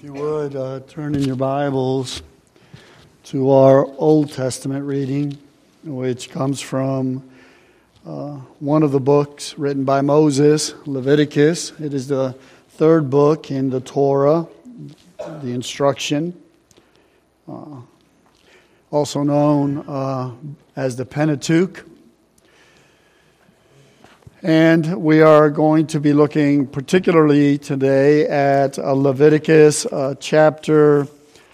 you would, turn in your Bibles to our Old Testament reading, which comes from one of the books written by Moses, Leviticus. It is the third book in the Torah, the instruction, also known as the Pentateuch. And we are going to be looking particularly today at Leviticus chapter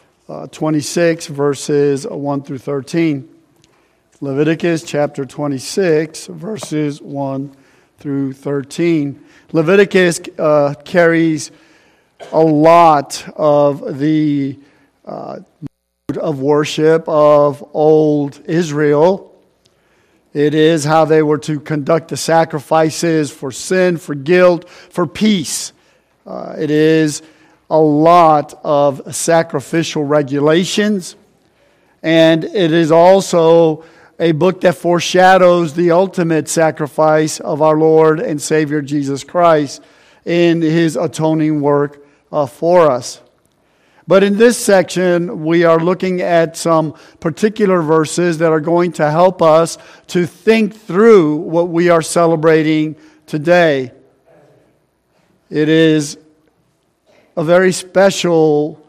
26, verses 1 through 13. Leviticus chapter 26, verses 1 through 13. Leviticus carries a lot of the mode of worship of old Israel. It is how they were to conduct the sacrifices for sin, for guilt, for peace. It is a lot of sacrificial regulations. And it is also a book that foreshadows the ultimate sacrifice of our Lord and Savior Jesus Christ in His atoning work for us. But in this section, we are looking at some particular verses that are going to help us to think through what we are celebrating today. It is a very special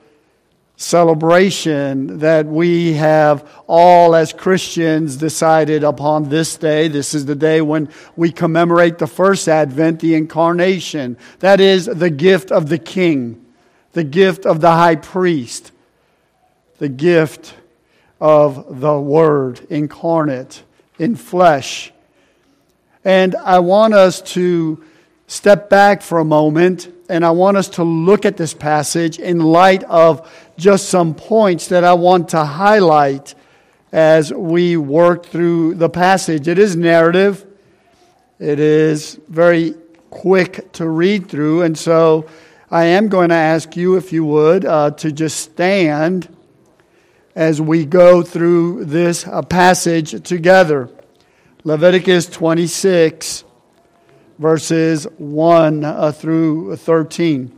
celebration that we have all as Christians decided upon this day. This is the day when we commemorate the first Advent, the Incarnation. That is the gift of the King. The gift of the high priest, the gift of the Word incarnate in flesh. And I want us to step back for a moment, and I want us to look at this passage in light of just some points that I want to highlight as we work through the passage. It is narrative. It is very quick to read through, and so I am going to ask you, if you would, to just stand as we go through this passage together. Leviticus 26, verses 1 through 13.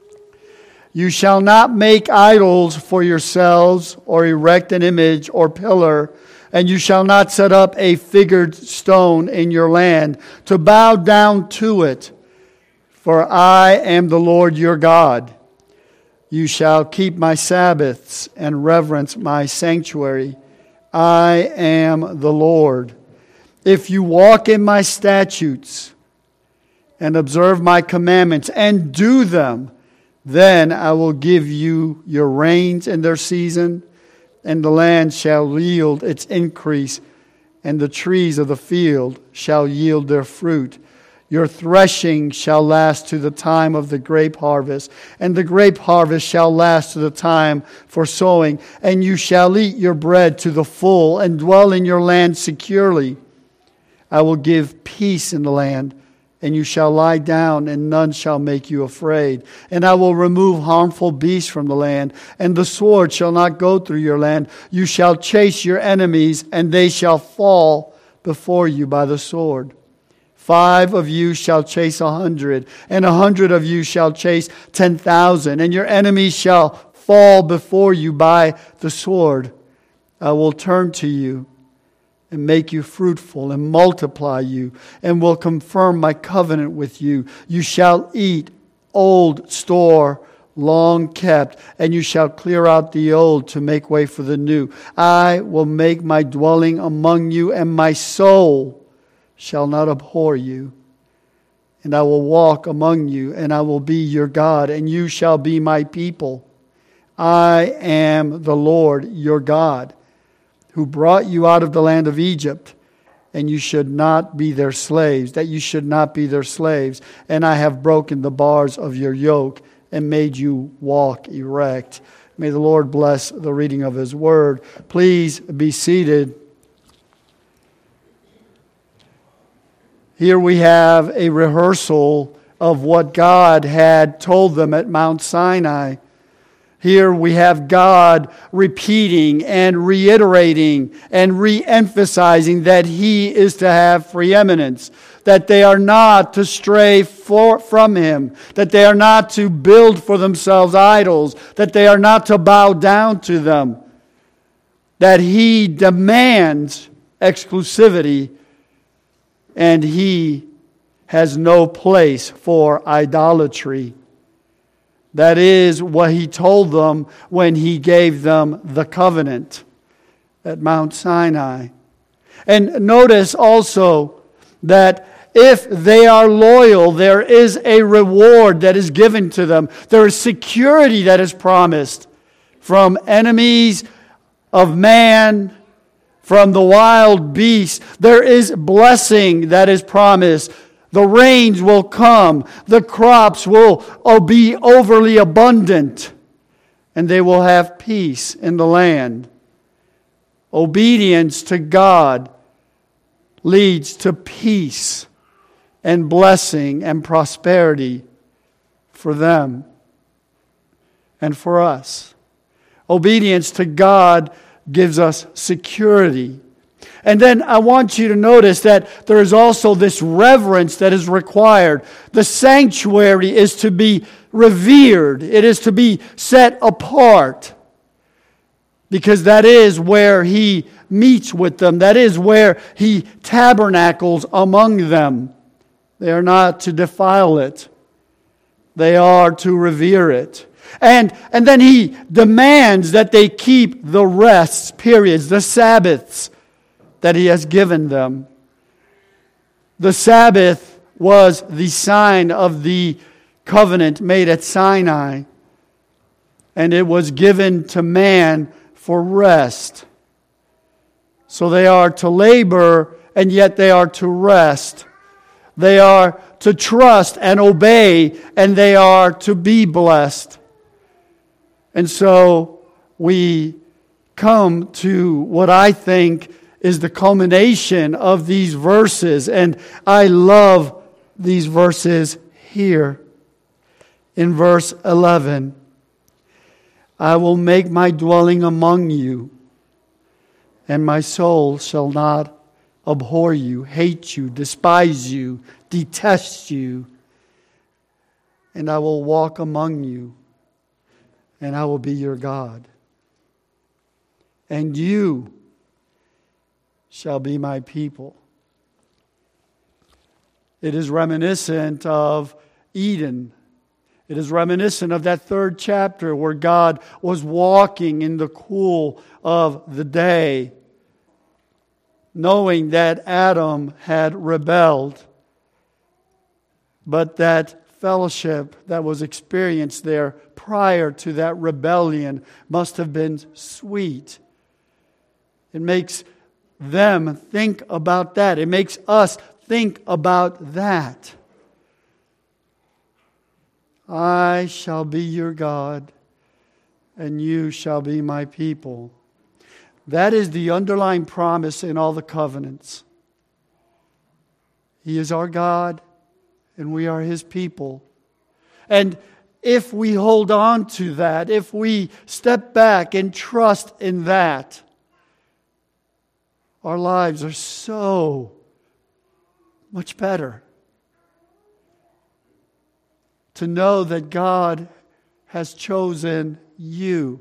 You shall not make idols for yourselves, or erect an image or pillar, and you shall not set up a figured stone in your land to bow down to it. For I am the Lord your God. You shall keep my Sabbaths and reverence my sanctuary. I am the Lord. If you walk in my statutes and observe my commandments and do them, then I will give you your rains in their season, and the land shall yield its increase, and the trees of the field shall yield their fruit. Your threshing shall last to the time of the grape harvest, and the grape harvest shall last to the time for sowing. And you shall eat your bread to the full, and dwell in your land securely. I will give peace in the land, and you shall lie down, and none shall make you afraid. And I will remove harmful beasts from the land, and the sword shall not go through your land. You shall chase your enemies, and they shall fall before you by the sword. 5 of you shall chase 100, and 100 of you shall chase 10,000, and your enemies shall fall before you by the sword. I will turn to you and make you fruitful and multiply you, and will confirm my covenant with you. You shall eat old store long kept, and you shall clear out the old to make way for the new. I will make my dwelling among you, and my soul shall not abhor you. And I will walk among you, and I will be your God, and you shall be my people. I am the Lord your God, who brought you out of the land of Egypt, and you should not be their slaves, that you should not be their slaves. And I have broken the bars of your yoke, and made you walk erect. May the Lord bless the reading of His word. Please be seated. Here we have a rehearsal of what God had told them at Mount Sinai. Here we have God repeating and reiterating and re-emphasizing that He is to have preeminence, that they are not to stray from Him, that they are not to build for themselves idols, that they are not to bow down to them, that He demands exclusivity and He has no place for idolatry. That is what He told them when He gave them the covenant at Mount Sinai. And notice also that if they are loyal, there is a reward that is given to them. There is security that is promised from enemies of man, from the wild beasts. There is blessing that is promised. The rains will come. The crops will be overly abundant. And they will have peace in the land. Obedience to God leads to peace and blessing and prosperity for them and for us. Obedience to God gives us security. And then I want you to notice that there is also this reverence that is required. The sanctuary is to be revered. It is to be set apart. Because that is where He meets with them. That is where He tabernacles among them. They are not to defile it. They are to revere it. And then He demands that they keep the rests, periods, the Sabbaths that He has given them. The Sabbath was the sign of the covenant made at Sinai. And it was given to man for rest. So they are to labor, and yet they are to rest. They are to trust and obey, and they are to be blessed. And so we come to what I think is the culmination of these verses. And I love these verses here. In verse 11, I will make my dwelling among you, and my soul shall not abhor you, hate you, despise you, detest you. And I will walk among you, and I will be your God. And you shall be my people. It is reminiscent of Eden. It is reminiscent of that third chapter where God was walking in the cool of the day, knowing that Adam had rebelled, but that fellowship that was experienced there prior to that rebellion must have been sweet. It makes them think about that. It makes us think about that. I shall be your God, and you shall be my people. That is the underlying promise in all the covenants. He is our God, and we are His people. And if we hold on to that, if we step back and trust in that, our lives are so much better. To know that God has chosen you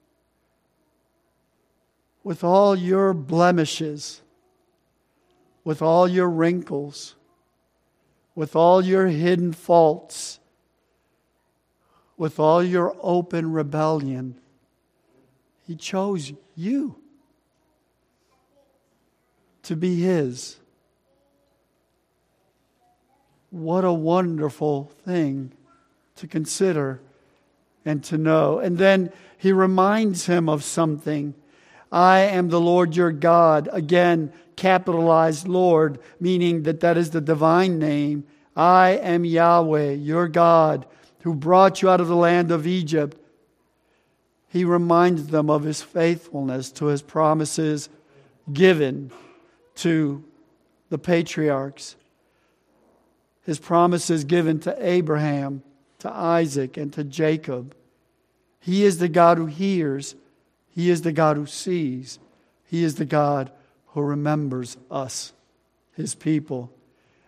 with all your blemishes, with all your wrinkles, with all your hidden faults, with all your open rebellion. He chose you to be His. What a wonderful thing to consider and to know. And then He reminds him of something. I am the Lord your God. Again, capitalized Lord, meaning that is the divine name. I am Yahweh, your God, who brought you out of the land of Egypt. He reminds them of His faithfulness to His promises given to the patriarchs. His promises given to Abraham, to Isaac, and to Jacob. He is the God who hears. He is the God who sees. He is the God who remembers us, His people.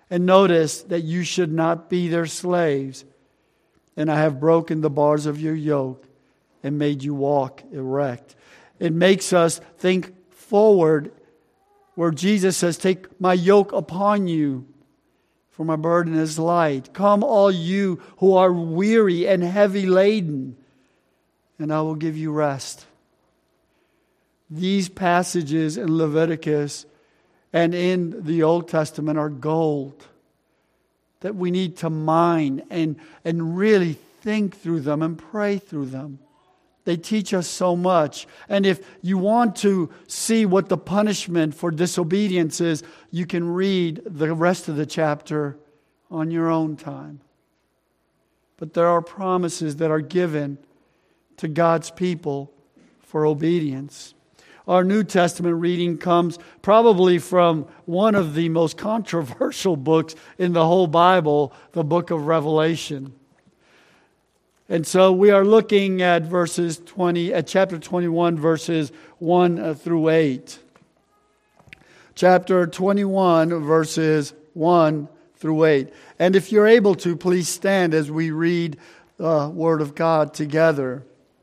And notice that you should not be their slaves. And I have broken the bars of your yoke and made you walk erect. It makes us think forward where Jesus says, take my yoke upon you, for my burden is light. Come all you who are weary and heavy laden, and I will give you rest. These passages in Leviticus and in the Old Testament are gold that we need to mine and really think through them and pray through them. They teach us so much. And if you want to see what the punishment for disobedience is, you can read the rest of the chapter on your own time. But there are promises that are given to God's people for obedience. Our New Testament reading comes probably from one of the most controversial books in the whole Bible, the book of Revelation. And so we are looking at chapter 21, verses 1 through 8. Chapter 21, verses 1 through 8. And if you're able to, please stand as we read the Word of God together.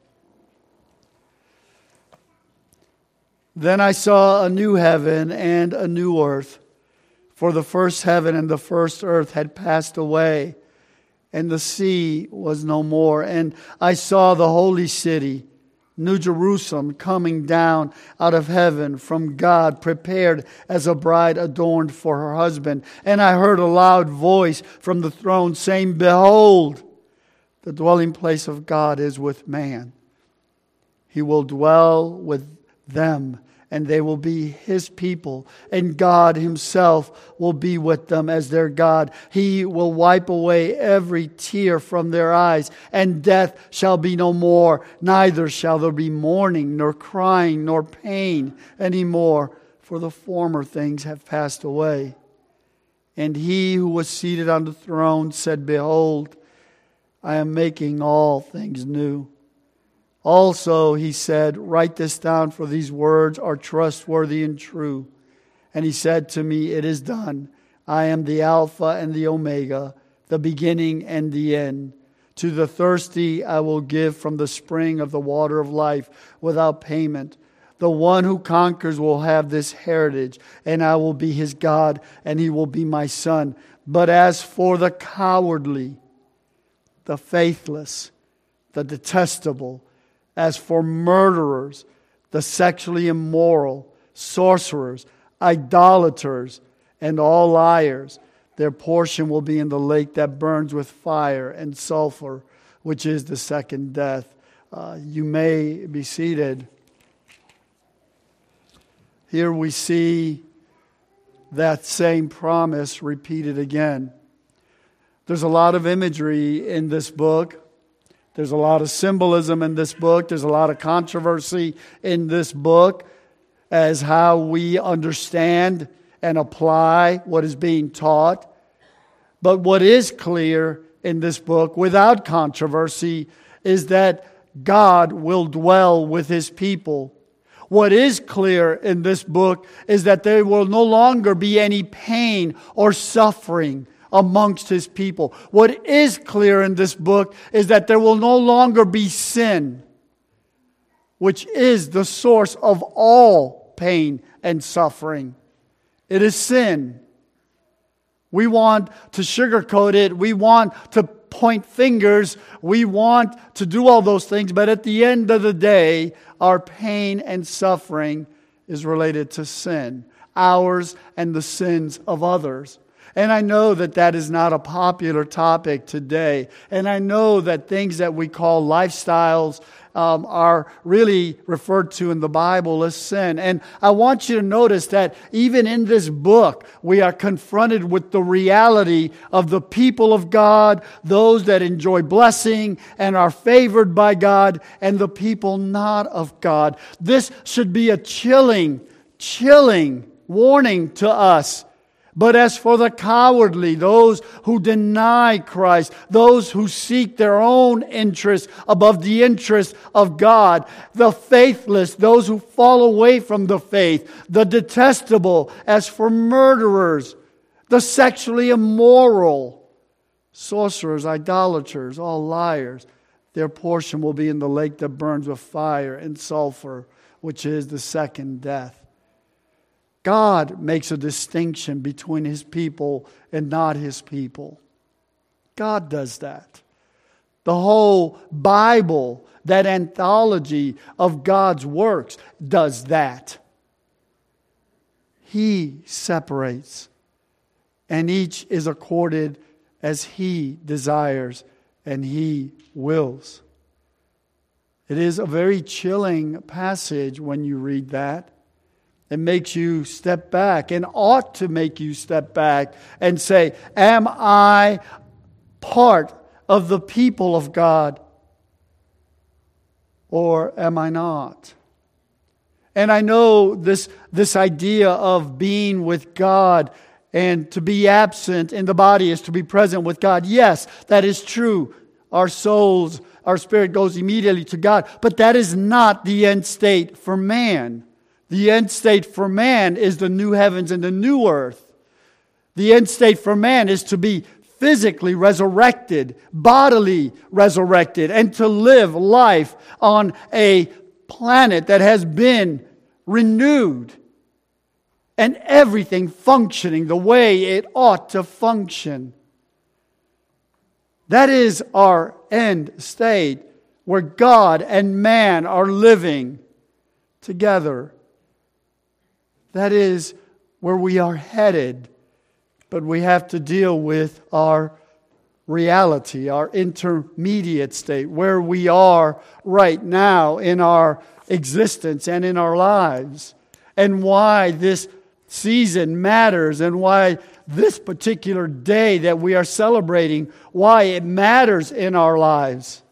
Then I saw a new heaven and a new earth, for the first heaven and the first earth had passed away, and the sea was no more. And I saw the holy city, New Jerusalem, coming down out of heaven from God, prepared as a bride adorned for her husband. And I heard a loud voice from the throne saying, Behold, the dwelling place of God is with man. He will dwell with them, and they will be His people, and God Himself will be with them as their God. He will wipe away every tear from their eyes, and death shall be no more. Neither shall there be mourning, nor crying, nor pain any more, for the former things have passed away. And He who was seated on the throne said, Behold, I am making all things new. Also, He said, Write this down, for these words are trustworthy and true. And He said to me, It is done. I am the Alpha and the Omega, the beginning and the end. To the thirsty I will give from the spring of the water of life without payment. The one who conquers will have this heritage, and I will be his God, and he will be my son. But as for the cowardly, the faithless, the detestable, as for murderers, the sexually immoral, sorcerers, idolaters, and all liars, their portion will be in the lake that burns with fire and sulfur, which is the second death. You may be seated. Here we see that same promise repeated again. There's a lot of imagery in this book. There's a lot of symbolism in this book. There's a lot of controversy in this book as how we understand and apply what is being taught. But what is clear in this book, without controversy, is that God will dwell with His people. What is clear in this book is that there will no longer be any pain or suffering amongst His people. What is clear in this book is that there will no longer be sin, which is the source of all pain and suffering. It is sin. We want to sugarcoat it. We want to point fingers. We want to do all those things. But at the end of the day, our pain and suffering is related to sin, ours and the sins of others. And I know that that is not a popular topic today. And I know that things that we call lifestyles are really referred to in the Bible as sin. And I want you to notice that even in this book, we are confronted with the reality of the people of God, those that enjoy blessing and are favored by God, and the people not of God. This should be a chilling warning to us. But as for the cowardly, those who deny Christ, those who seek their own interests above the interests of God, the faithless, those who fall away from the faith, the detestable, as for murderers, the sexually immoral, sorcerers, idolaters, all liars. Their portion will be in the lake that burns with fire and sulfur, which is the second death. God makes a distinction between His people and not His people. God does that. The whole Bible, that anthology of God's works, does that. He separates, and each is accorded as He desires and He wills. It is a very chilling passage when you read that. It makes you step back, and ought to make you step back and say, am I part of the people of God, or am I not? And I know this idea of being with God and to be absent in the body is to be present with God. Yes, that is true. Our souls, our spirit goes immediately to God. But that is not the end state for man. The end state for man is the new heavens and the new earth. The end state for man is to be physically resurrected, bodily resurrected, and to live life on a planet that has been renewed and everything functioning the way it ought to function. That is our end state, where God and man are living together. That is where we are headed. But we have to deal with our reality, our intermediate state, where we are right now in our existence and in our lives, and why this season matters, and why this particular day that we are celebrating, why it matters in our lives.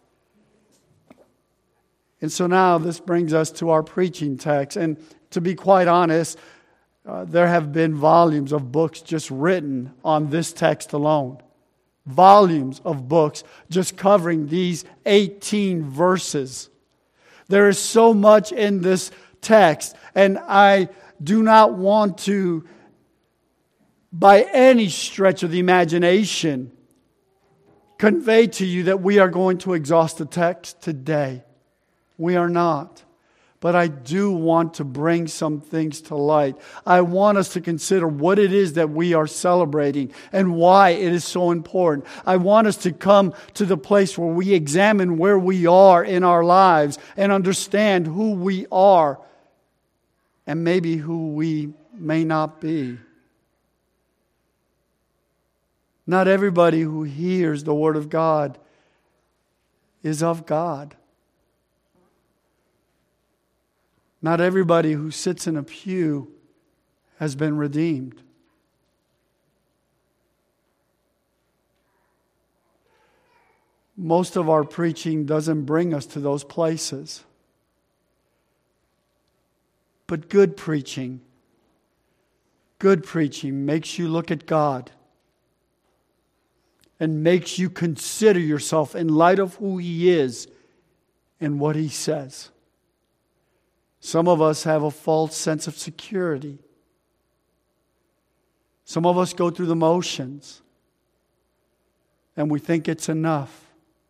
And so now this brings us to our preaching text. And to be quite honest, there have been volumes of books just written on this text alone. Volumes of books just covering these 18 verses. There is so much in this text, and I do not want to, by any stretch of the imagination, convey to you that we are going to exhaust the text today. We are not. But I do want to bring some things to light. I want us to consider what it is that we are celebrating and why it is so important. I want us to come to the place where we examine where we are in our lives and understand who we are and maybe who we may not be. Not everybody who hears the Word of God is of God. Not everybody who sits in a pew has been redeemed. Most of our preaching doesn't bring us to those places. But good preaching makes you look at God and makes you consider yourself in light of who He is and what He says. Some of us have a false sense of security. Some of us go through the motions and we think it's enough.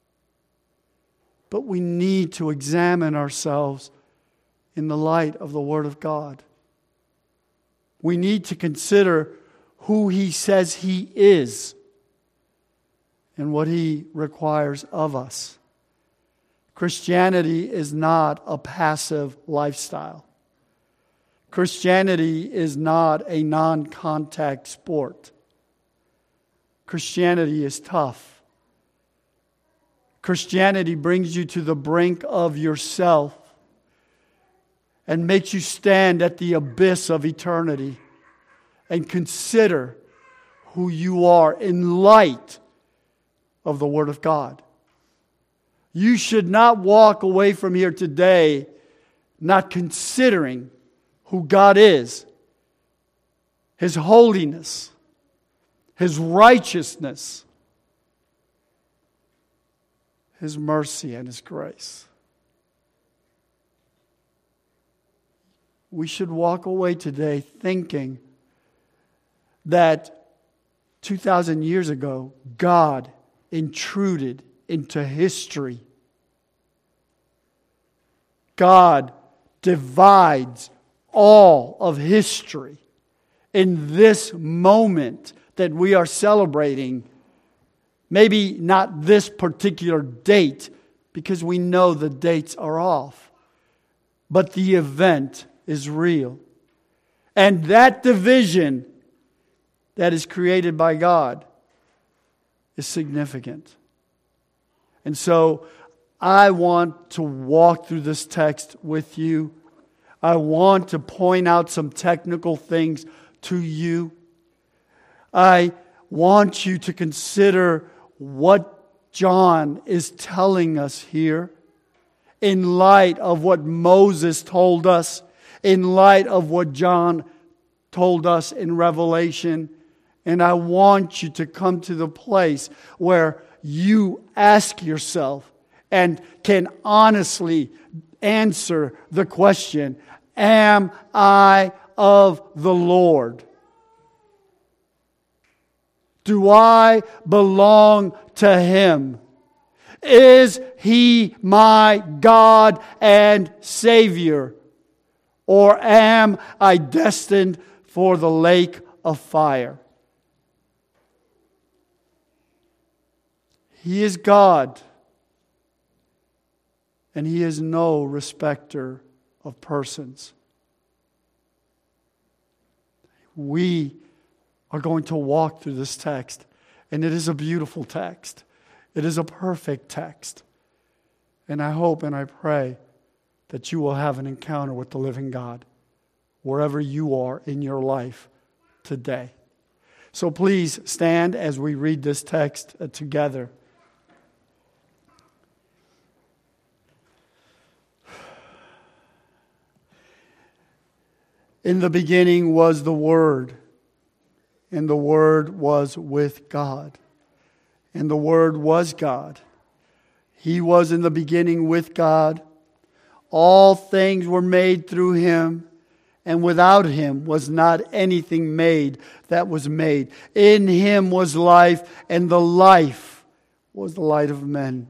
But we need to examine ourselves in the light of the Word of God. We need to consider who He says He is and what He requires of us. Christianity is not a passive lifestyle. Christianity is not a non-contact sport. Christianity is tough. Christianity brings you to the brink of yourself and makes you stand at the abyss of eternity and consider who you are in light of the Word of God. You should not walk away from here today not considering who God is, His holiness, His righteousness, His mercy, and His grace. We should walk away today thinking that 2,000 years ago, God intruded into history. God divides all of history in this moment that we are celebrating. Maybe not this particular date, because we know the dates are off. But the event is real. And that division that is created by God is significant. And so I want to walk through this text with you. I want to point out some technical things to you. I want you to consider what John is telling us here in light of what Moses told us, in light of what John told us in Revelation. And I want you to come to the place where you ask yourself and can honestly answer the question, am I of the Lord? Do I belong to Him? Is He my God and Savior? Or am I destined for the lake of fire? He is God, and He is no respecter of persons. We are going to walk through this text, and it is a beautiful text. It is a perfect text. And I hope and I pray that you will have an encounter with the living God wherever you are in your life today. So please stand as we read this text together. In the beginning was the Word, and the Word was with God, and the Word was God. He was in the beginning with God. All things were made through Him, and without Him was not anything made that was made. In Him was life, and the life was the light of men.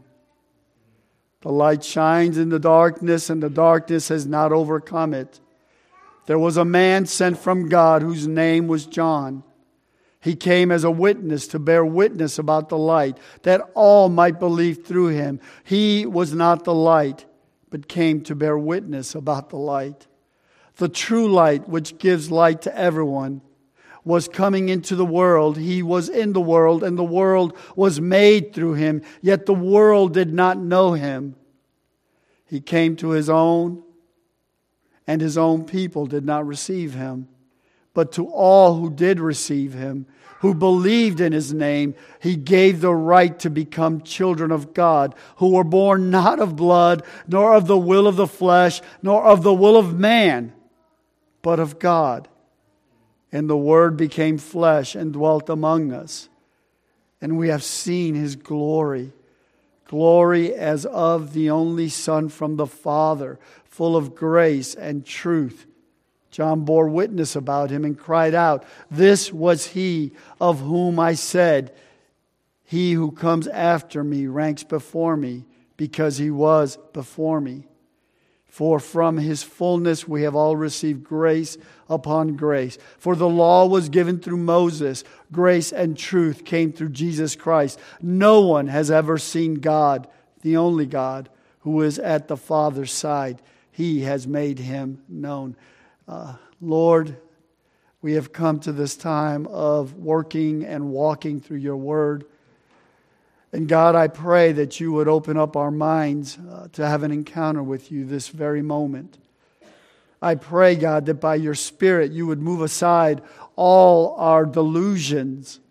The light shines in the darkness, and the darkness has not overcome it. There was a man sent from God whose name was John. He came as a witness to bear witness about the light, that all might believe through him. He was not the light, but came to bear witness about the light. The true light, which gives light to everyone, was coming into the world. He was in the world, and the world was made through him, yet the world did not know him. He came to his own, and his own people did not receive him. But to all who did receive him, who believed in his name, he gave the right to become children of God, who were born not of blood, nor of the will of the flesh, nor of the will of man, but of God. And the Word became flesh and dwelt among us. And we have seen His glory, glory as of the only Son from the Father, full of grace and truth. John bore witness about Him and cried out, "This was He of whom I said, 'He who comes after me ranks before me, because He was before me.' For from His fullness we have all received grace upon grace. For the law was given through Moses. Grace and truth came through Jesus Christ. No one has ever seen God, the only God, who is at the Father's side. He has made Him known." Lord, we have come to this time of working and walking through Your Word. And God, I pray that You would open up our minds to have an encounter with You this very moment. I pray, God, that by Your Spirit You would move aside all our delusions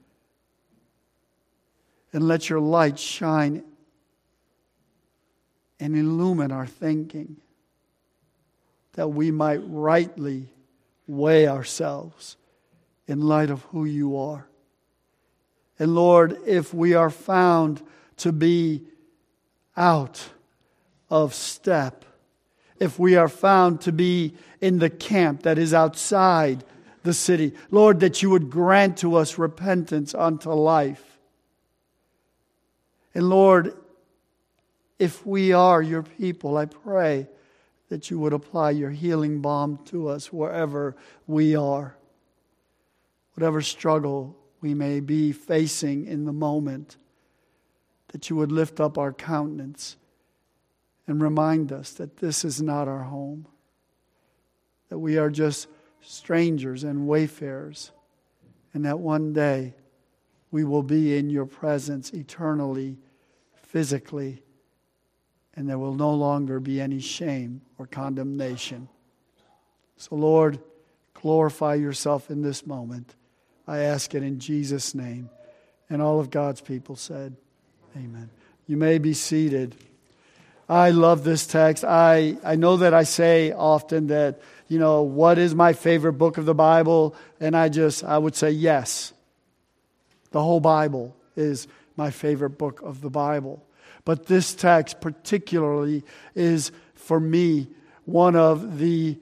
and let Your light shine and illumine our thinking, that we might rightly weigh ourselves in light of who You are. And Lord, if we are found to be out of step, if we are found to be in the camp that is outside the city. Lord, that you would grant to us repentance unto life. And Lord, if we are your people, I pray that you would apply your healing balm to us wherever we are. Whatever struggle we may be facing in the moment, that you would lift up our countenance and remind us that this is not our home, that we are just strangers and wayfarers, and that one day we will be in your presence eternally, physically, and there will no longer be any shame or condemnation. So Lord, glorify yourself in this moment. I ask it in Jesus' name. And all of God's people said, amen. You may be seated. I love this text. I know that I say often that, what is my favorite book of the Bible? And I would say yes. The whole Bible is my favorite book of the Bible. But this text particularly is, for me, one of the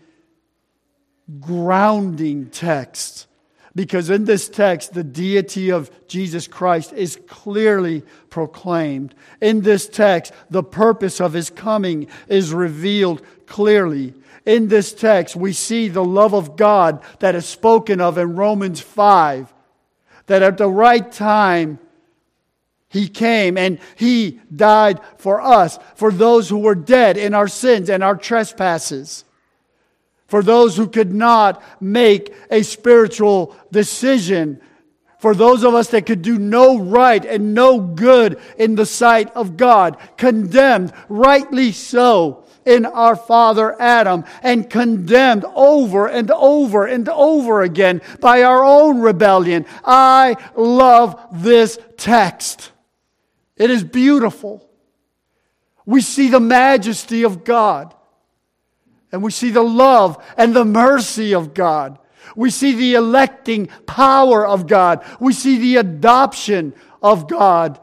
grounding texts. Because in this text, the deity of Jesus Christ is clearly proclaimed. In this text, the purpose of His coming is revealed clearly. In this text, we see the love of God that is spoken of in Romans 5. That at the right time, He came and He died for us, for those who were dead in our sins and our trespasses. For those who could not make a spiritual decision. For those of us that could do no right and no good in the sight of God. Condemned, rightly so, in our father Adam. And condemned over and over and over again by our own rebellion. I love this text. It is beautiful. We see the majesty of God. And we see the love and the mercy of God. We see the electing power of God. We see the adoption of God.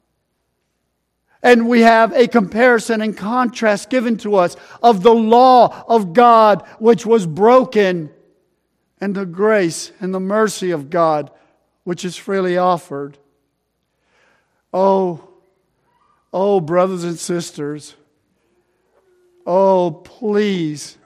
And we have a comparison and contrast given to us of the law of God which was broken and the grace and the mercy of God which is freely offered. Oh, brothers and sisters. Oh, please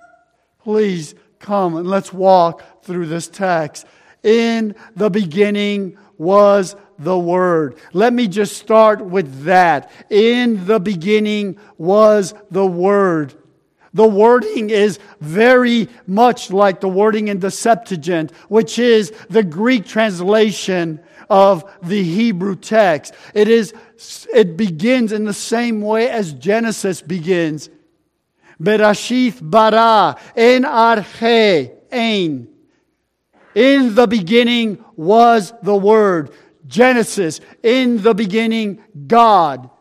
come and let's walk through this text. In the beginning was the Word. Let me just start with that. In the beginning was the Word. The wording is very much like the wording in the Septuagint, which is the Greek translation of the Hebrew text. It begins in the same way as Genesis begins. Berashith bara, en arche, ein. In the beginning was the Word. Genesis, in the beginning, God.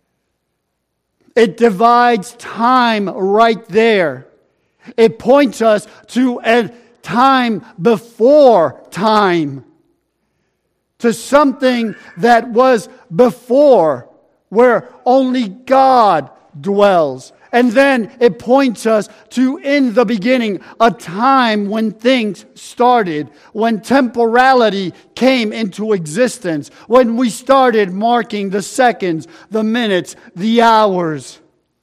It divides time right there. It points us to a time before time. To something that was before, where only God dwells. And then it points us to, in the beginning, a time when things started, when temporality came into existence, when we started marking the seconds, the minutes, the hours.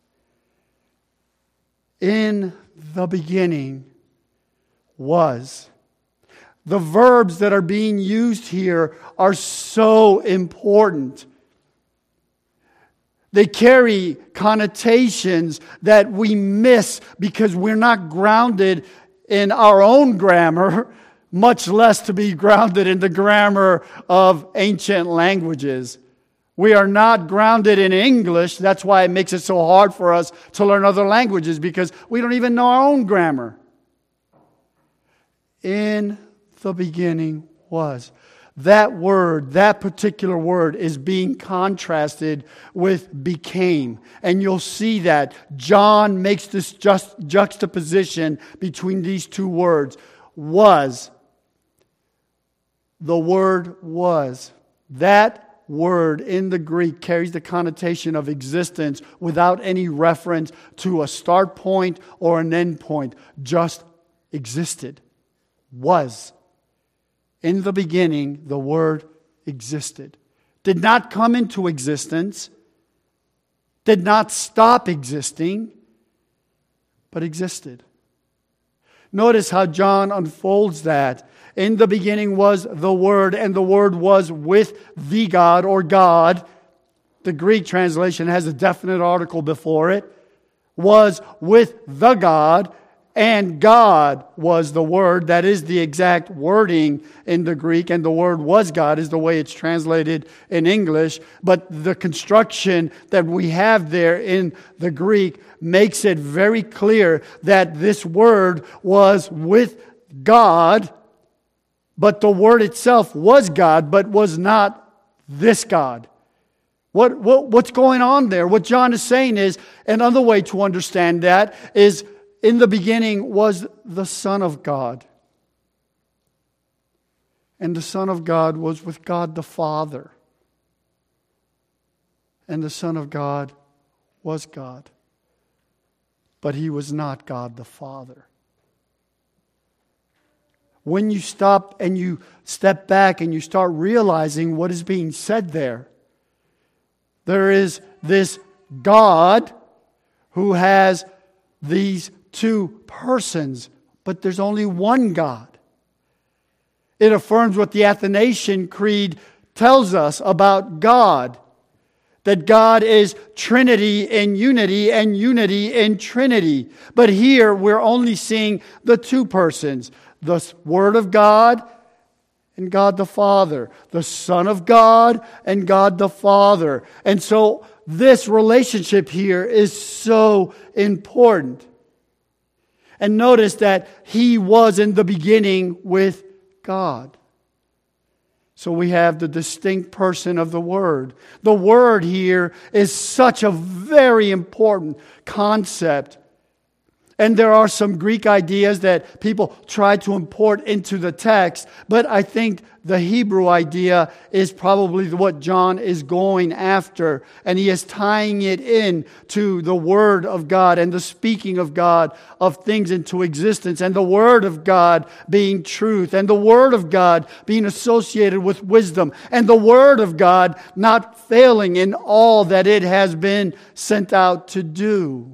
In the beginning was. The verbs that are being used here are so important. They carry connotations that we miss because we're not grounded in our own grammar, much less to be grounded in the grammar of ancient languages. We are not grounded in English. That's why it makes it so hard for us to learn other languages, because we don't even know our own grammar. In the beginning was. That word, that particular word, is being contrasted with became. And you'll see that John makes this juxtaposition between these two words. Was. The word was. That word in the Greek carries the connotation of existence without any reference to a start point or an end point. Just existed. Was In the beginning, the Word existed. Did not come into existence, did not stop existing, but existed. Notice how John unfolds that. In the beginning was the Word, and the Word was with the God or God. The Greek translation has a definite article before it. Was with the God, and God was the Word. That is the exact wording in the Greek, and the Word was God is the way it's translated in English. But the construction that we have there in the Greek makes it very clear that this Word was with God, but the Word itself was God, but was not this God. What's going on there? What John is saying is, another way to understand that is, in the beginning was the Son of God. And the Son of God was with God the Father. And the Son of God was God. But He was not God the Father. When you stop and you step back and you start realizing what is being said there, there is this God who has these two persons, but there's only one God. It affirms what the Athanasian Creed tells us about God. That God is Trinity in unity and unity in Trinity. But here we're only seeing the two persons. The Word of God and God the Father. The Son of God and God the Father. And so this relationship here is so important. And notice that He was in the beginning with God. So we have the distinct person of the Word. The Word here is such a very important concept. And there are some Greek ideas that people try to import into the text, but I think the Hebrew idea is probably what John is going after, and he is tying it in to the Word of God and the speaking of God of things into existence, and the Word of God being truth, and the Word of God being associated with wisdom, and the Word of God not failing in all that it has been sent out to do.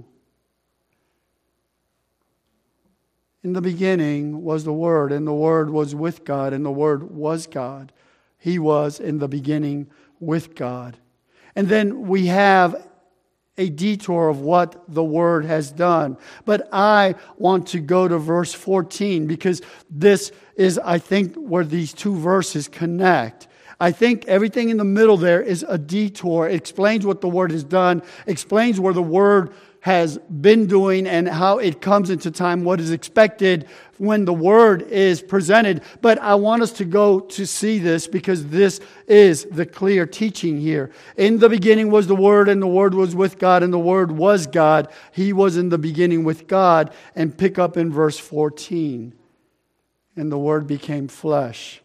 In the beginning was the Word, and the Word was with God, and the Word was God. He was in the beginning with God. And then we have a detour of what the Word has done. But I want to go to verse 14, because this is, I think, where these two verses connect. I think everything in the middle there is a detour. It explains what the Word has done, explains where the Word has been doing and how it comes into time, what is expected when the Word is presented. But I want us to go to see this because this is the clear teaching here. In the beginning was the Word, and the Word was with God, and the Word was God. He was in the beginning with God. And pick up in verse 14. And the Word became flesh.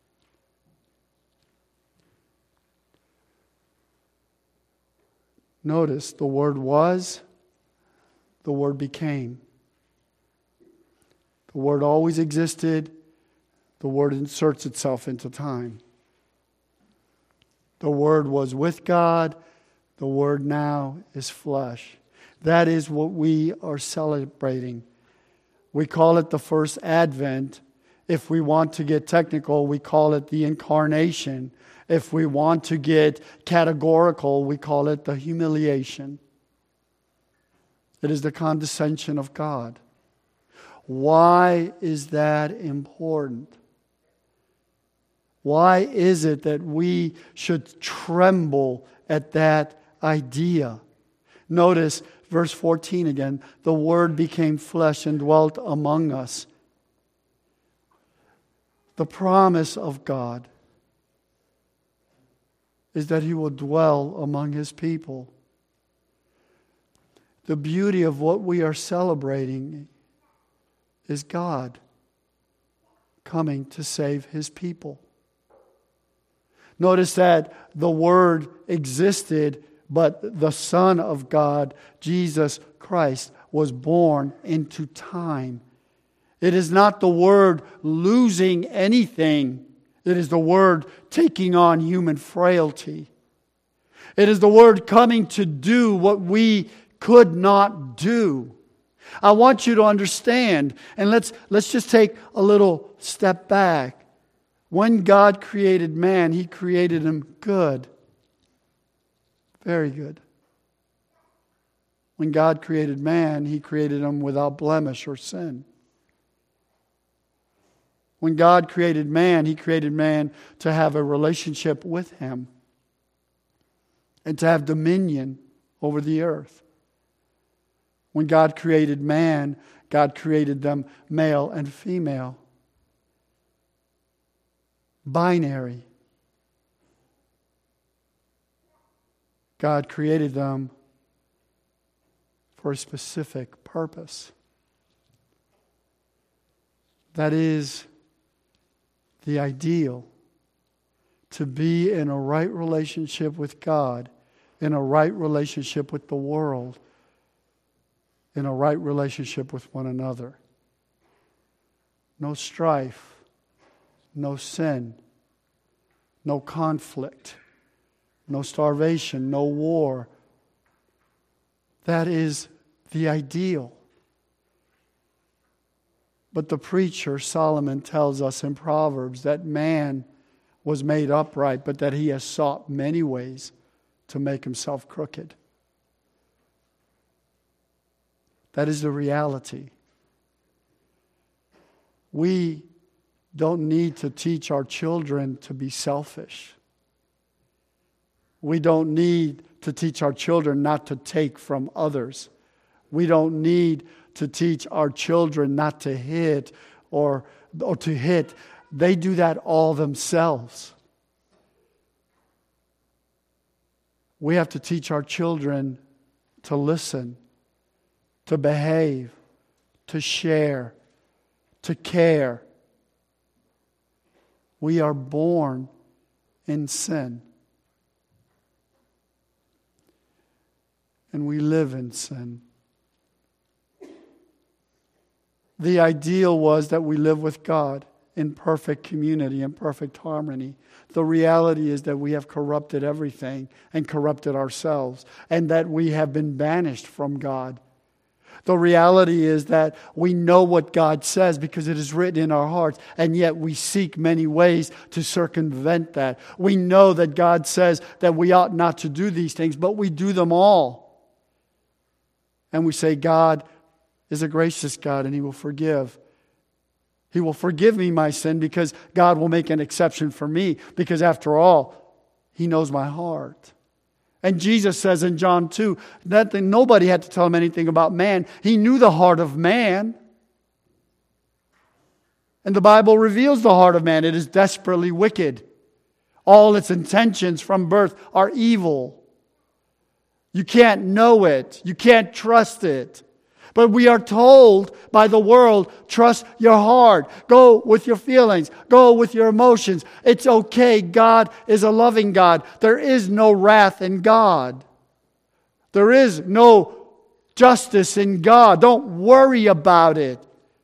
Notice the Word was, the Word became. The Word always existed. The Word inserts itself into time. The Word was with God. The Word now is flesh. That is what we are celebrating. We call it the first Advent. If we want to get technical, we call it the Incarnation. If we want to get categorical, we call it the humiliation. It is the condescension of God. Why is that important? Why is it that we should tremble at that idea? Notice verse 14 again. The Word became flesh and dwelt among us. The promise of God is that He will dwell among His people. The beauty of what we are celebrating is God coming to save His people. Notice that the Word existed, but the Son of God, Jesus Christ, was born into time. It is not the Word losing anything It is the Word taking on human frailty. It is the Word coming to do what we could not do. I want you to understand, and let's just take a little step back. When God created man, He created him good. Very good. When God created man, He created him without blemish or sin. When God created man, He created man to have a relationship with Him and to have dominion over the earth. When God created man, God created them male and female. Binary. God created them for a specific purpose. That is the ideal. To be in a right relationship with God, in a right relationship with the world, in a right relationship with one another. No strife, no sin, no conflict, no starvation, no war. That is the ideal. But the preacher, Solomon, tells us in Proverbs that man was made upright, but that he has sought many ways to make himself crooked. That is the reality. We don't need to teach our children to be selfish. We don't need to teach our children not to take from others. We don't need to teach our children not to hit or to hit. They do that all themselves. We have to teach our children to listen, to behave, to share, to care. We are born in sin. And we live in sin. The ideal was that we live with God in perfect community, in perfect harmony. The reality is that we have corrupted everything and corrupted ourselves, and that we have been banished from God. The reality is that we know what God says because it is written in our hearts, and yet we seek many ways to circumvent that. We know that God says that we ought not to do these things, but we do them all. And we say, God is a gracious God and He will forgive. He will forgive me my sin because God will make an exception for me, because after all, He knows my heart. And Jesus says in John 2 that nobody had to tell Him anything about man. He knew the heart of man. And the Bible reveals the heart of man. It is desperately wicked. All its intentions from birth are evil. You can't know it. You can't trust it. But we are told by the world, trust your heart. Go with your feelings. Go with your emotions. It's okay. God is a loving God. There is no wrath in God. There is no justice in God. Don't worry about it.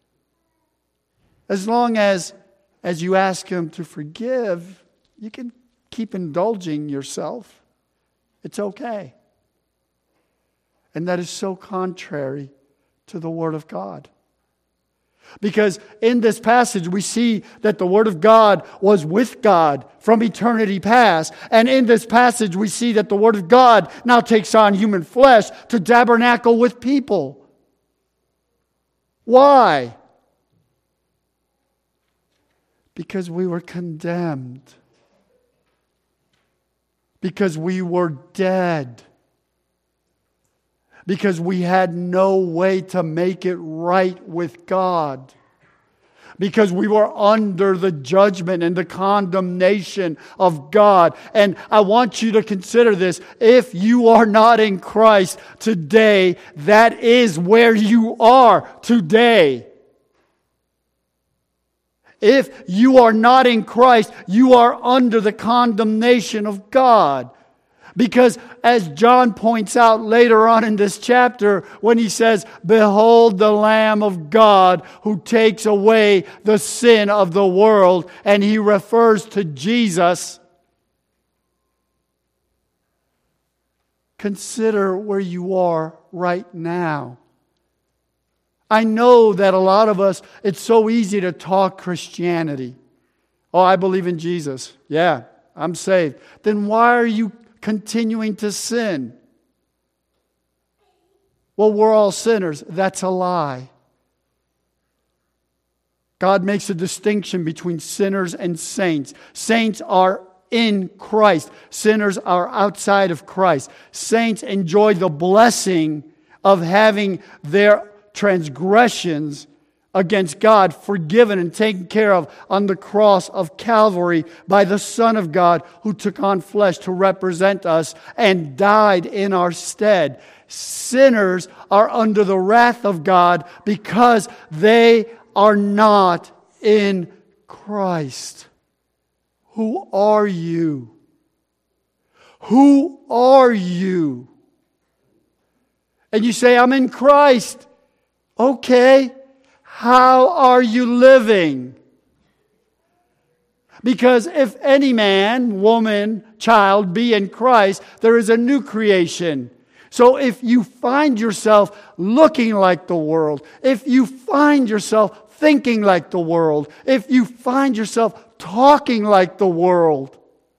As long as you ask Him to forgive, you can keep indulging yourself. It's okay. And that is so contrary to the Word of God. Because in this passage we see that the Word of God was with God from eternity past. And in this passage we see that the Word of God now takes on human flesh to tabernacle with people. Why? Because we were condemned. Because we were dead. Because we had no way to make it right with God. Because we were under the judgment and the condemnation of God. And I want you to consider this. If you are not in Christ today, that is where you are today. If you are not in Christ, you are under the condemnation of God. Because as John points out later on in this chapter, when he says, "Behold the Lamb of God who takes away the sin of the world," and he refers to Jesus, consider where you are right now. I know that a lot of us, it's so easy to talk Christianity. Oh, I believe in Jesus. Yeah, I'm saved. Then why are you continuing to sin? Well, we're all sinners. That's a lie. God makes a distinction between sinners and saints. Saints are in Christ. Sinners are outside of Christ. Saints enjoy the blessing of having their transgressions against God forgiven and taken care of on the cross of Calvary by the Son of God who took on flesh to represent us and died in our stead. Sinners are under the wrath of God because they are not in Christ. Who are you? Who are you? And you say, "I'm in Christ." Okay. How are you living? Because if any man, woman, child be in Christ, there is a new creation. So if you find yourself looking like the world, if you find yourself thinking like the world, if you find yourself talking like the world,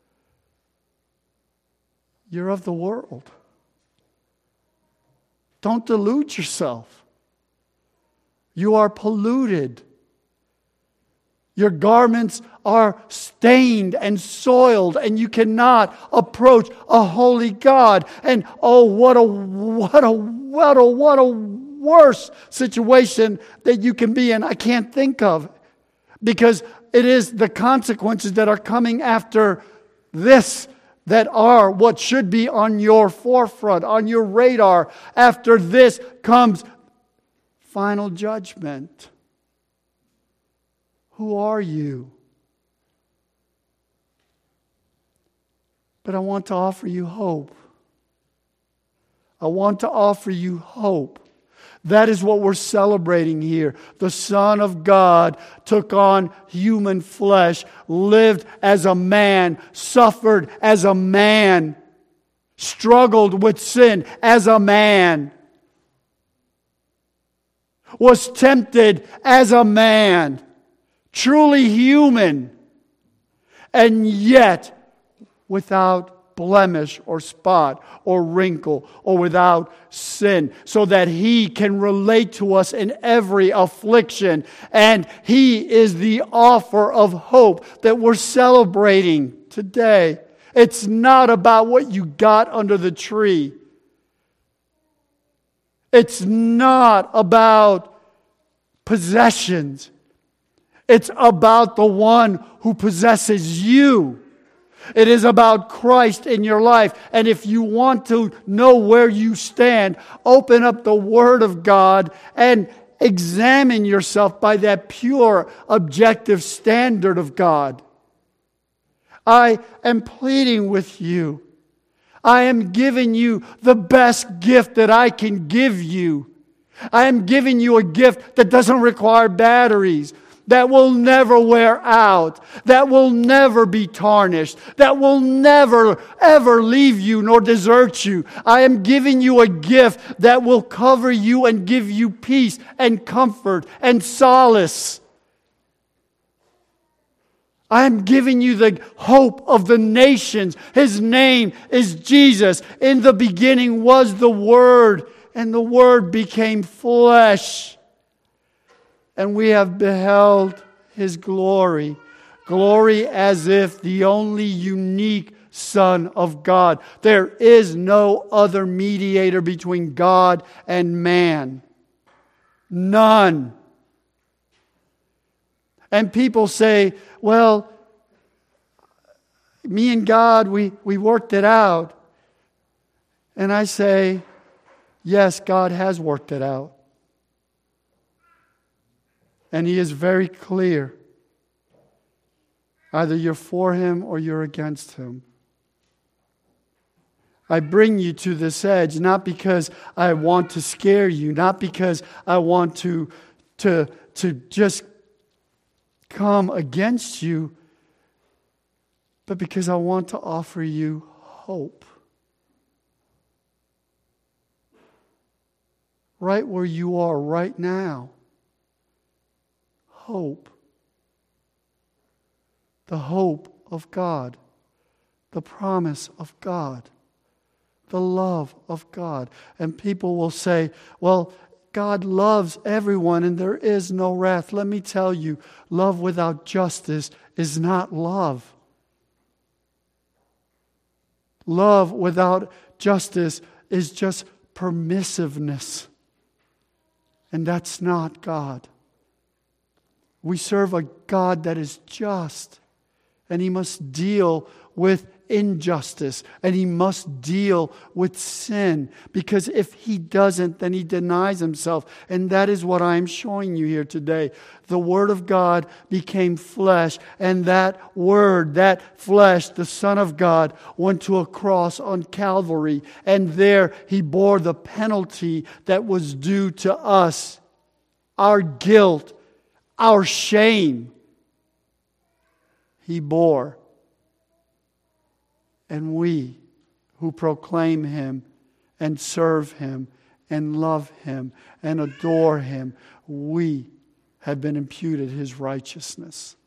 you're of the world. Don't delude yourself. You are polluted. Your garments are stained and soiled, and you cannot approach a holy God. And oh, what a worse situation that you can be in. I can't think of, because it is the consequences that are coming after this that are what should be on your forefront, on your radar. After this comes final judgment. Who are you? But I want to offer you hope. I want to offer you hope. That is what we're celebrating here. The Son of God took on human flesh, lived as a man, suffered as a man, struggled with sin as a man, was tempted as a man, truly human, and yet without blemish or spot or wrinkle or without sin, so that He can relate to us in every affliction. And He is the offer of hope that we're celebrating today. It's not about what you got under the tree. It's not about possessions. It's about the one who possesses you. It is about Christ in your life. And if you want to know where you stand, open up the Word of God and examine yourself by that pure, objective standard of God. I am pleading with you. I am giving you the best gift that I can give you. I am giving you a gift that doesn't require batteries, that will never wear out, that will never be tarnished, that will never, ever leave you nor desert you. I am giving you a gift that will cover you and give you peace and comfort and solace. I am giving you the hope of the nations. His name is Jesus. In the beginning was the Word, and the Word became flesh. And we have beheld His glory. Glory as if the only unique Son of God. There is no other mediator between God and man. None. And people say, well, me and God, we worked it out. And I say, yes, God has worked it out. And He is very clear. Either you're for Him or you're against Him. I bring you to this edge, not because I want to scare you, not because I want to just come against you, but because I want to offer you hope. Right where you are right now. Hope. The hope of God. The promise of God. The love of God. And people will say, well, God loves everyone and there is no wrath. Let me tell you, love without justice is not love. Love without justice is just permissiveness. And that's not God. We serve a God that is just. And He must deal with injustice. And He must deal with sin. Because if He doesn't, then He denies Himself. And that is what I'm showing you here today. The Word of God became flesh. And that Word, that flesh, the Son of God, went to a cross on Calvary. And there He bore the penalty that was due to us. Our guilt, our shame. He bore. And we who proclaim Him and serve Him and love Him and adore Him, we have been imputed His righteousness.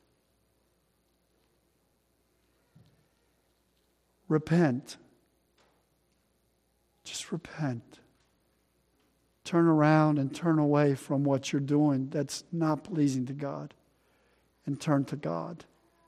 Repent. Just repent. Turn around and turn away from what you're doing that's not pleasing to God. And turn to God.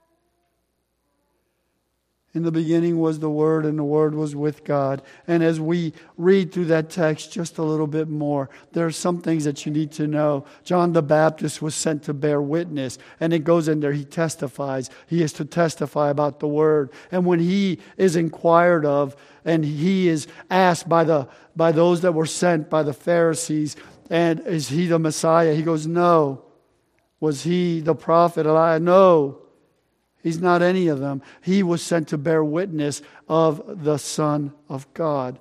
In the beginning was the Word, and the Word was with God. And as we read through that text just a little bit more, there are some things that you need to know. John the Baptist was sent to bear witness. And it goes in there, he testifies. He is to testify about the Word. And when he is inquired of, and he is asked by those that were sent by the Pharisees, and is he the Messiah? He goes, no. Was he the prophet Elijah? No. He's not any of them. He was sent to bear witness of the Son of God.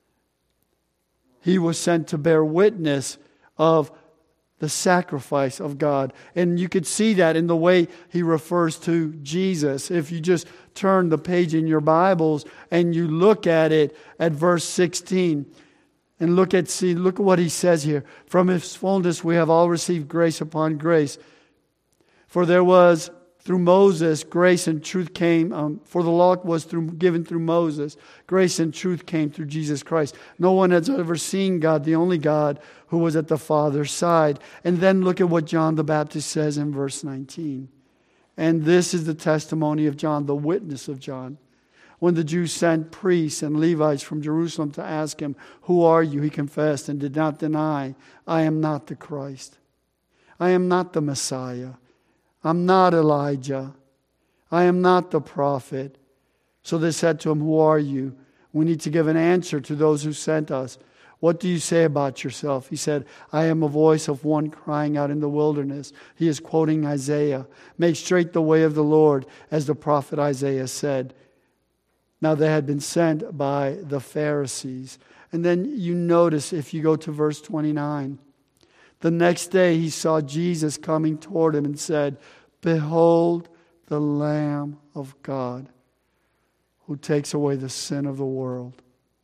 He was sent to bear witness of the sacrifice of God. And you could see that in the way he refers to Jesus. If you just turn the page in your Bibles and you look at it at verse 16, and look at what he says here. From His fullness we have all received grace upon grace. For there was through Moses, grace and truth came. For the law was given through Moses. Grace and truth came through Jesus Christ. No one has ever seen God, the only God who was at the Father's side. And then look at what John the Baptist says in verse 19. And this is the testimony of John, the witness of John. When the Jews sent priests and Levites from Jerusalem to ask him, "Who are you?" he confessed and did not deny, "I am not the Christ. I am not the Messiah. I'm not Elijah. I am not the prophet." So they said to him, "Who are you?" We need to give an answer to those who sent us. "What do you say about yourself?" He said, "I am a voice of one crying out in the wilderness." He is quoting Isaiah. "Make straight the way of the Lord," as the prophet Isaiah said. Now they had been sent by the Pharisees. And then you notice, if you go to verse 29, the next day he saw Jesus coming toward him and said, "Behold the Lamb of God who takes away the sin of the world."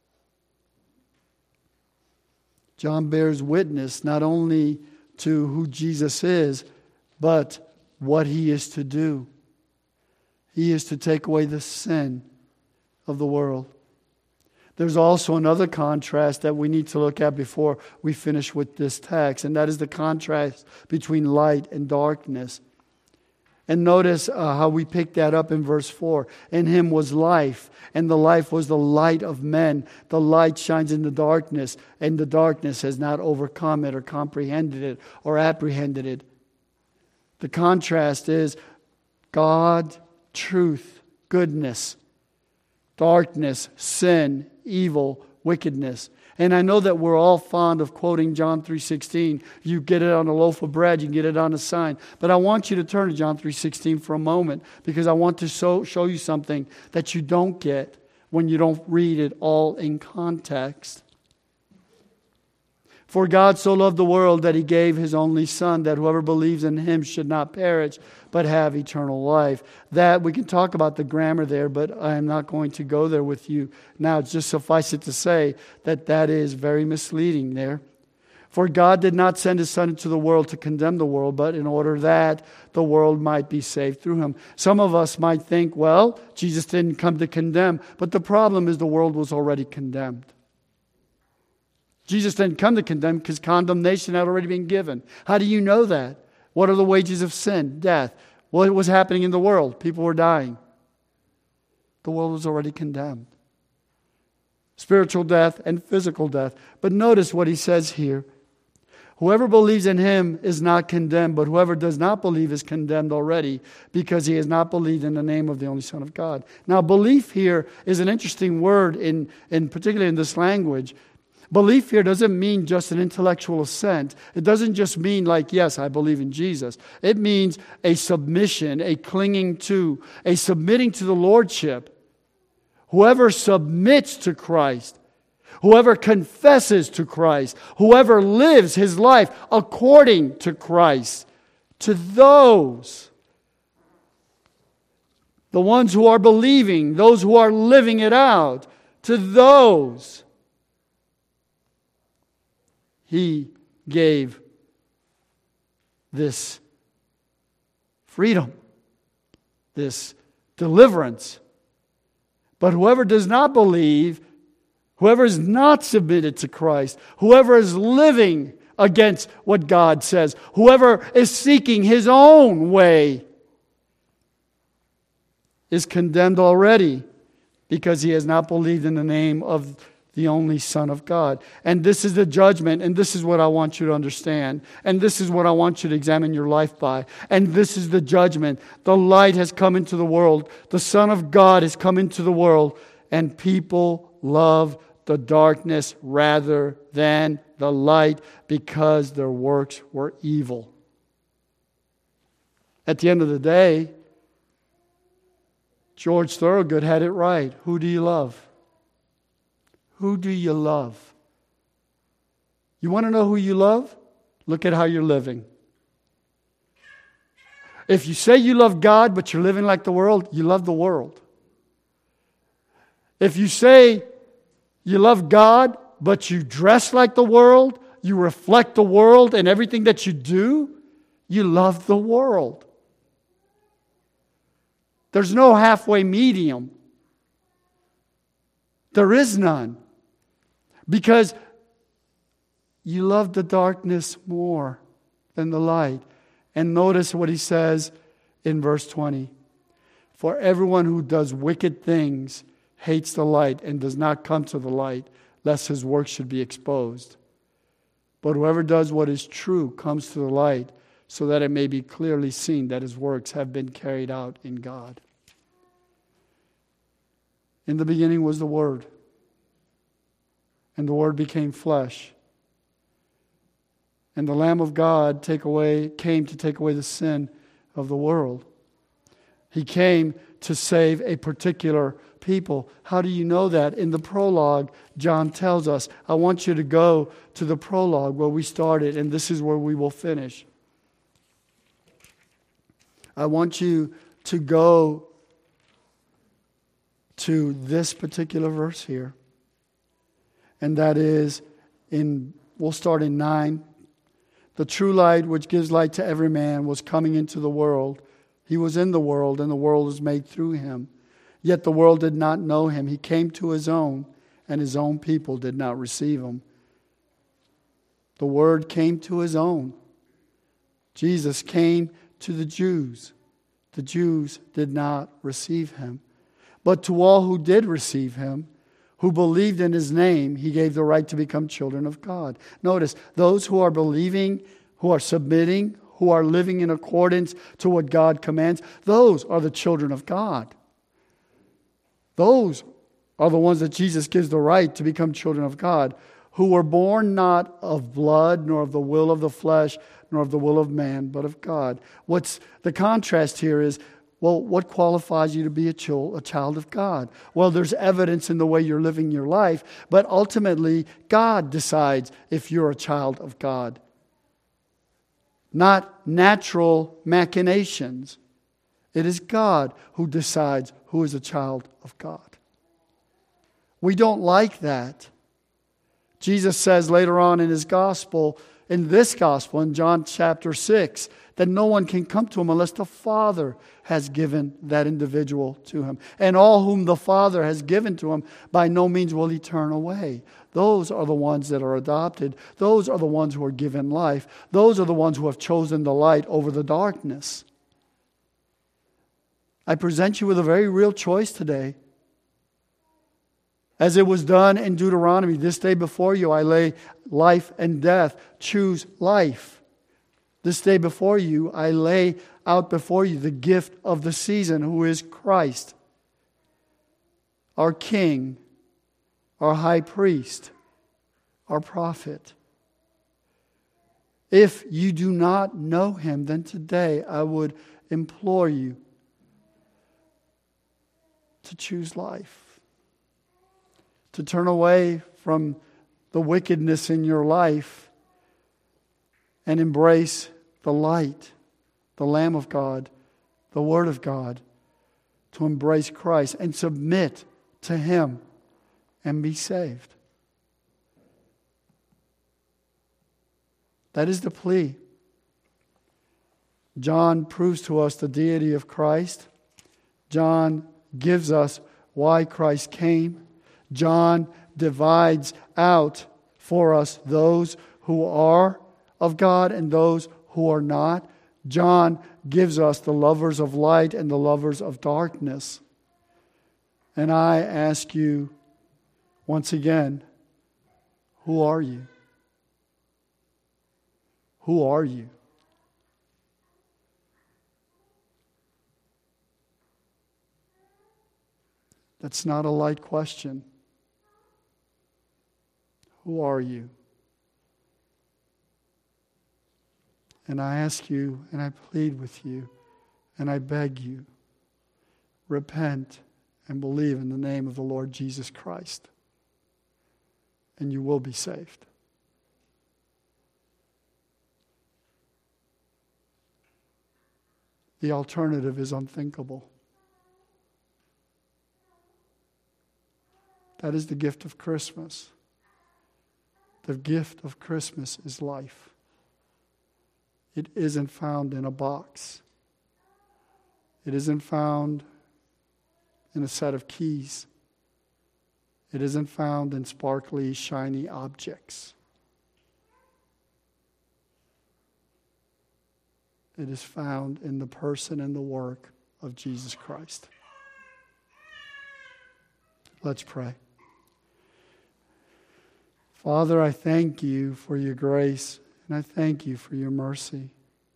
John bears witness not only to who Jesus is, but what He is to do. He is to take away the sin of the world. There's also another contrast that we need to look at before we finish with this text, and that is the contrast between light and darkness. And notice how we pick that up in verse 4. "In Him was life, and the life was the light of men. The light shines in the darkness, and the darkness has not overcome it or comprehended it or apprehended it." The contrast is God, truth, goodness, darkness, sin, evil, wickedness. And I know that we're all fond of quoting John 3:16. You get it on a loaf of bread, you can get it on a sign. But I want you to turn to John 3:16 for a moment, because I want to show you something that you don't get when you don't read it all in context. For God so loved the world that He gave His only Son, that whoever believes in Him should not perish, but have eternal life. That, we can talk about the grammar there, but I am not going to go there with you now. Just suffice it to say that that is very misleading there. For God did not send His Son into the world to condemn the world, but in order that the world might be saved through Him. Some of us might think, well, Jesus didn't come to condemn, but the problem is the world was already condemned. Jesus didn't come to condemn because condemnation had already been given. How do you know that? What are the wages of sin? Death. What was happening in the world? People were dying. The world was already condemned. Spiritual death and physical death. But notice what he says here. Whoever believes in Him is not condemned, but whoever does not believe is condemned already, because he has not believed in the name of the only Son of God. Now, belief here is an interesting word, in particularly in this language. Belief here doesn't mean just an intellectual assent. It doesn't just mean like, yes, I believe in Jesus. It means a submission, a clinging to, a submitting to the Lordship. Whoever submits to Christ, whoever confesses to Christ, whoever lives his life according to Christ, to those, the ones who are believing, those who are living it out, to those, He gave this freedom, this deliverance. But whoever does not believe, whoever is not submitted to Christ, whoever is living against what God says, whoever is seeking his own way, is condemned already, because he has not believed in the name of the only Son of God. And this is the judgment, and this is what I want you to understand, and this is what I want you to examine your life by. And this is the judgment. The light has come into the world. The Son of God has come into the world, and people love the darkness rather than the light, because their works were evil. At the end of the day, George Thorogood had it right. Who do you love? Who do you love? You want to know who you love? Look at how you're living. If you say you love God, but you're living like the world, you love the world. If you say you love God, but you dress like the world, you reflect the world in everything that you do, you love the world. There's no halfway medium. There is none. Because you love the darkness more than the light. And notice what he says in verse 20. For everyone who does wicked things hates the light and does not come to the light, lest his work should be exposed. But whoever does what is true comes to the light, so that it may be clearly seen that his works have been carried out in God. In the beginning was the Word, and the Word became flesh. And the Lamb of God came to take away the sin of the world. He came to save a particular people. How do you know that? In the prologue, John tells us. I want you to go to the prologue where we started, and this is where we will finish. I want you to go to this particular verse here. And that is, we'll start in 9. The true light, which gives light to every man, was coming into the world. He was in the world, and the world was made through him. Yet the world did not know him. He came to his own, and his own people did not receive him. The Word came to his own. Jesus came to the Jews. The Jews did not receive him. But to all who did receive him, who believed in his name, he gave the right to become children of God. Notice, those who are believing, who are submitting, who are living in accordance to what God commands, those are the children of God. Those are the ones that Jesus gives the right to become children of God, who were born not of blood, nor of the will of the flesh, nor of the will of man, but of God. What's the contrast here is Well, what qualifies you to be a child of God? Well, there's evidence in the way you're living your life, but ultimately, God decides if you're a child of God. Not natural machinations. It is God who decides who is a child of God. We don't like that. Jesus says later on in His gospel, in this gospel, in John chapter 6, that no one can come to Him unless the Father has given that individual to Him. And all whom the Father has given to Him, by no means will He turn away. Those are the ones that are adopted. Those are the ones who are given life. Those are the ones who have chosen the light over the darkness. I present you with a very real choice today. As it was done in Deuteronomy, this day before you I lay life and death. Choose life. This day before you I lay out before you the gift of the season, who is Christ, our King, our High Priest, our Prophet. If you do not know Him, then today I would implore you to choose life, to turn away from the wickedness in your life and embrace the light, the Lamb of God, the Word of God, to embrace Christ and submit to Him and be saved. That is the plea. John proves to us the deity of Christ. John gives us why Christ came. John divides out for us those who are of God and those who are not. John gives us the lovers of light and the lovers of darkness. And I ask you once again, who are you? Who are you? That's not a light question. Who are you? And I ask you, and I plead with you, and I beg you, repent and believe in the name of the Lord Jesus Christ, and you will be saved. The alternative is unthinkable. That is the gift of Christmas. The gift of Christmas is life. It isn't found in a box. It isn't found in a set of keys. It isn't found in sparkly, shiny objects. It is found in the person and the work of Jesus Christ. Let's pray. Father, I thank you for your grace, and I thank you for your mercy.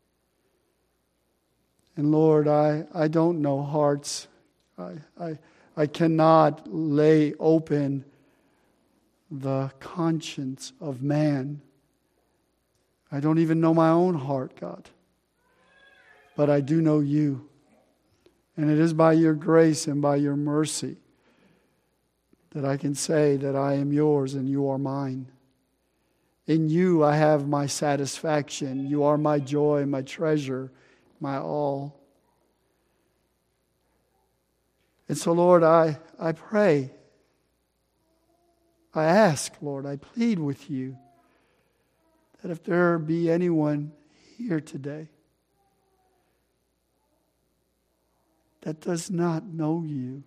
And Lord, I don't know hearts. I cannot lay open the conscience of man. I don't even know my own heart, God. But I do know you. And it is by your grace and by your mercy that I can say that I am yours and you are mine. In you I have my satisfaction. You are my joy, my treasure, my all. And so, Lord, I pray, I ask, Lord, I plead with you that if there be anyone here today that does not know you,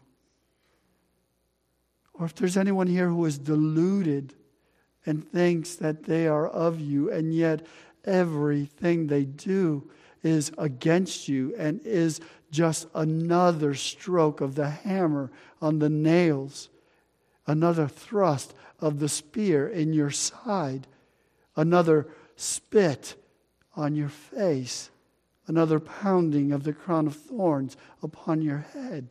or if there's anyone here who is deluded and thinks that they are of you, and yet everything they do is against you and is just another stroke of the hammer on the nails, another thrust of the spear in your side, another spit on your face, another pounding of the crown of thorns upon your head.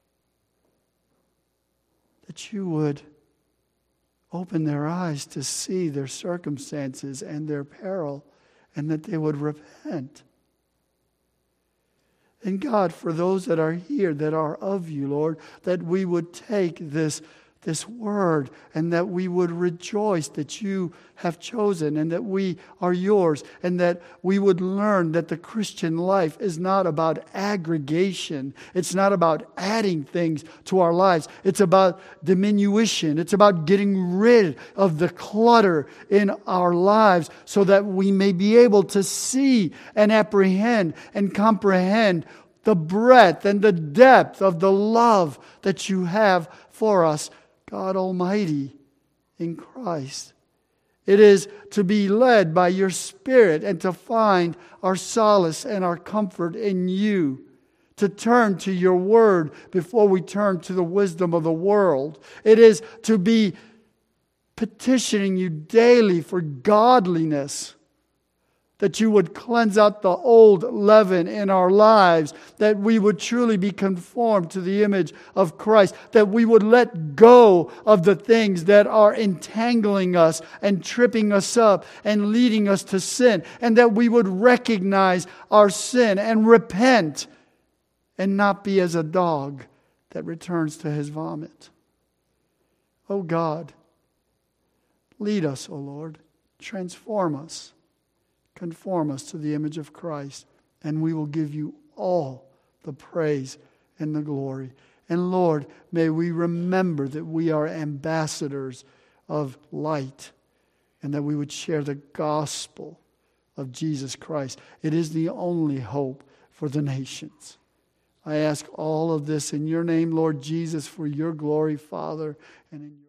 That you would open their eyes to see their circumstances and their peril, and that they would repent. And God, for those that are here that are of you, Lord, that we would take this word and that we would rejoice that you have chosen and that we are yours, and that we would learn that the Christian life is not about aggregation. It's not about adding things to our lives. It's about diminution. It's about getting rid of the clutter in our lives so that we may be able to see and apprehend and comprehend the breadth and the depth of the love that you have for us, God Almighty, in Christ. It is to be led by your Spirit and to find our solace and our comfort in you. To turn to your word before we turn to the wisdom of the world. It is to be petitioning you daily for godliness. That you would cleanse out the old leaven in our lives. That we would truly be conformed to the image of Christ. That we would let go of the things that are entangling us and tripping us up and leading us to sin. And that we would recognize our sin and repent and not be as a dog that returns to his vomit. Oh God, lead us, O Lord. Transform us. Conform us to the image of Christ, and we will give you all the praise and the glory. And Lord, may we remember that we are ambassadors of light, and that we would share the gospel of Jesus Christ. It is the only hope for the nations. I ask all of this in your name, Lord Jesus, for your glory, Father, and in your